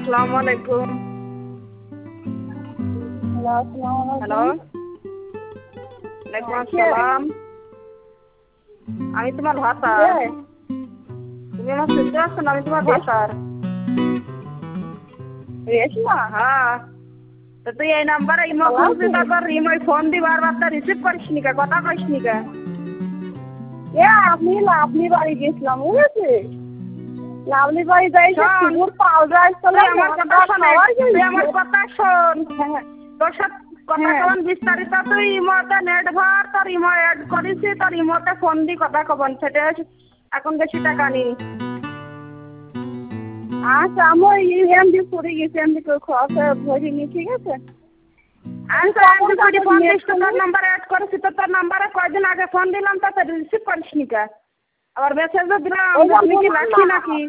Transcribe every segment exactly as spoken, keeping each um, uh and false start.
আসসালামু আলাইকুম। হ্যালো, ওয়ালাইকুম আসসালাম। আমি তোমার ভাতার। তুমি আমার শুনতে পাচ্ছ না? আমি তোমার ভাতার। রেশমা? হ্যাঁ, তো তুই এই নাম্বারে ইমো করছিস, তারপর ইমোয় ফোন দি বারবার, তা রিসিভ করিস নি কে? কথা কইস নি কে? এ আমি লাভলি বাড়ি গেছিলাম, বুঝেছি। লাভলি বাড়ি যাই যে কুকুর পাউডার তুই আমার কথা শোন, তুই আমার কথা শোন। তোর সাথে কথা কন বিস্তারিত। তুই ইমোতে নেট ভর, তোর ইমো অ্যাড করিস, তোর ইমোতে ফোন দি কথা কবন। সেটা এখন বেশি টাকা নি। আচ্ছা, আমার এমডি পড়ে গেছে, এমডি করে খরচ ভরিনি, ঠিক আছে। আমি তো এমডি করে ফোন দিস, তোর নাম্বার অ্যাড করেছি, তো তোর নাম্বারে কয়দিন আগে ফোন দিলাম, তো তুই রিসিভ করিস নি কে? আবার মেসেজও দিলাম, আমি কি রাখি নাকি?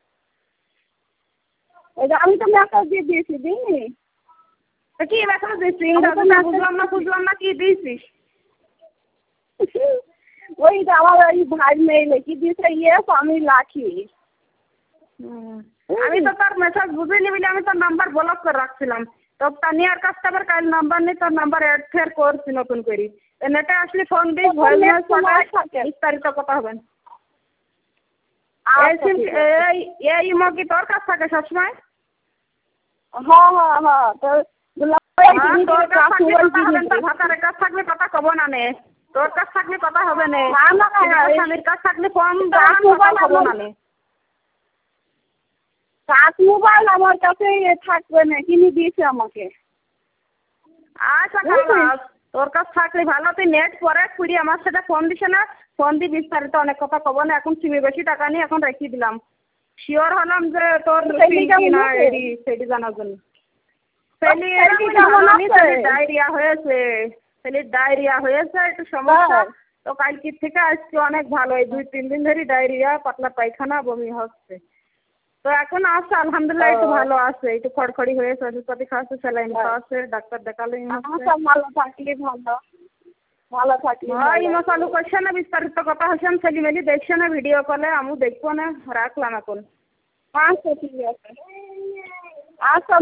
আমি তো মেসেজ দিয়ে দিয়েছি, দিইনি? কি মেসেজ দিচ্ছিস? বুঝলাম না বুঝলাম না কি দিয়েছিস? ওই আমার ওই ভাই মেয়ে লিখে দিয়েছে, ইয়েস আমি লাখি। আমি তো তোর মেসেজ বুঝিনি বলে আমি তোর নাম্বার ব্লক করে রাখছিলাম। তো তানিয়ার কাস্টমার কাল নাম্বার নেই, তোর নাম্বার অ্যাড ফের করছি নতুন করে। নেটে আসলে ফোন দিস, বিস্তারিত কথা হবে। এই ইমো কি তোর কাছ থাকে সবসময়? হ্যাঁ হ্যাঁ হ্যাঁ, তোর তোর কাছ থাকলে কথা হবে না, ভাতারের কাছ থাকলে কথা কব না নে। তোর কাছ থাকলে কথা হবে না, স্বামীর কাছ থাকলে ফোন কথা কব না নে। কাজ মোবাইল আমার কাছে থাকবে না, কিনে দিয়েছে আমাকে। আচ্ছা খালাস, তোর কাছ থাকলে ভালো। তুই নেট পরে খুঁড়ি আমার সাথে ফোন দিছে না, ফোন দি বিস্তারিত অনেক কথা কব না। এখন সিমে বেশি টাকা নিয়ে এখন রেখে দিলাম। শিওর হলাম যে তোর সেটি জানার জন্য। ডায়রিয়া হয়েছে, ছেলের ডায়রিয়া হয়েছে, একটু সমস্যা। তো কালকে থেকে আজকে অনেক ভালো, এই দুই তিন দিন ধরে ডায়রিয়া, পাতলা পায়খানা, বমি হচ্ছে। তো এখন আসছে আলহামদুলিল্লাহ, একটু ভালো আছে, একটু খড়খড়ি হয়েছে, ওষুধপাতি খাওয়াচ্ছে, স্যালাইন খাওয়াচ্ছে, ডাক্তার দেখালে ভালো থাকলে ভালো, ভালো থাকলে ইমো চালু করছে না, বিস্তারিত কথা হচ্ছে, ছেলে মেলি দেখছে না, ভিডিও কলে আমি দেখবো না, রাখলাম এখন। আচ্ছা ঠিক আছে, আচ্ছা।